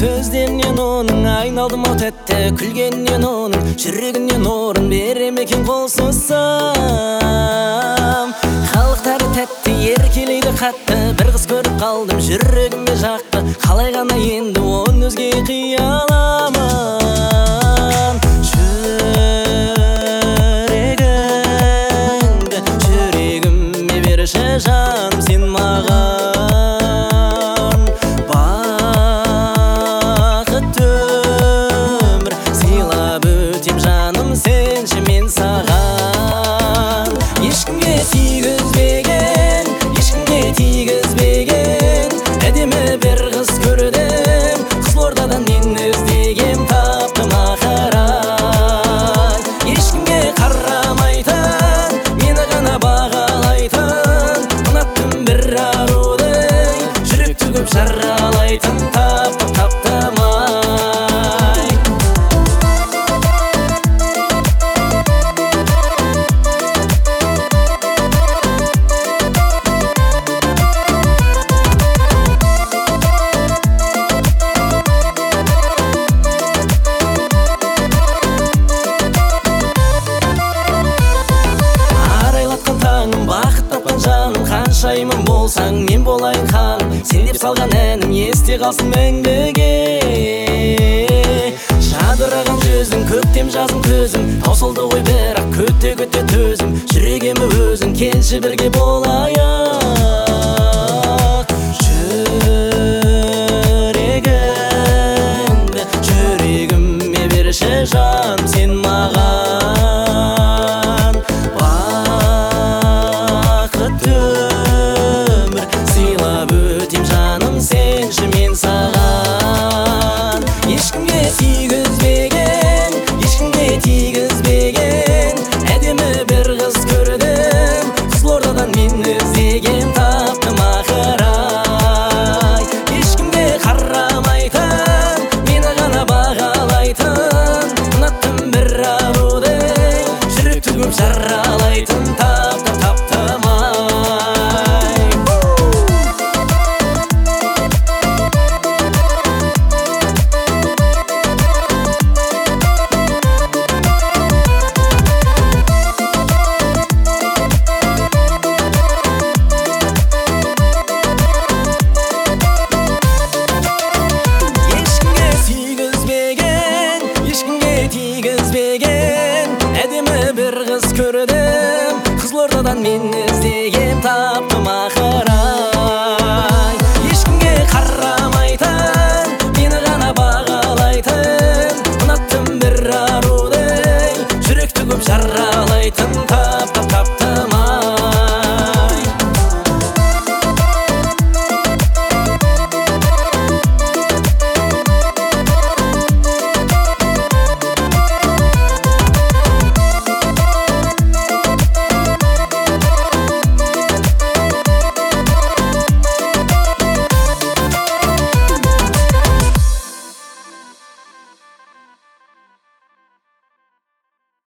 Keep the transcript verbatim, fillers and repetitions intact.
Сөзденнен оның айналдым ау тәтті, күлгеннен оның жүрегінен орын берем екен қол созсам. Халықтары тәтті, еркелейді қатты, бір қыз көріп қалдым, жүрегіме жақты. Қалай ғана енді оны өзге қия аламын. Жүрегіңді жүрегіме берші жаным, сен маған бақытты өмір сыйлап өтем жаным, сенші мен саған. Ешкімге тигізбеген, ешкімге тигізбеген әдемі бір қыз көрдім, Қызылордадан мен іздегем, таптым ақырай. Ешкімге қарамайтын, мені ғана бағалайтын, ұнаттым бір аруды, жүректі көп жаралайтын, таптым таптым-ай. Қаншайымын болсаң мен болайын ханым, сен деп салған әнім есте қалсын мәңгіге. Жадыраған жүзің, көктем жазым көзің, таусылды ғой бірақ көте-көте төзім. Жүрегіме өзің келші бірге болайық. Жүрегіңді жүрегіме берші жаным, сен маған бақытты өмір сыйлап өтем жаным, сенші мен саған. Ешкімге тигізбеген, ешкімге тигізбеген әдемі бір қыз көрдім, Қызылордадан мен іздегем, таптым ақырай. Ешкімге қарамайтын, мені ғана бағалайтын, ұнаттым бір аруды, жүректі көп жаралайтын, таптым таптым-ай. Әдемі бір қыз көрдім, Қызылордадан мен іздегем, таптым ақырай. Ешкімге қарамайтын, мені ғана бағалайтын, ұнаттым бір аруды, жүректі көп жаралайтын.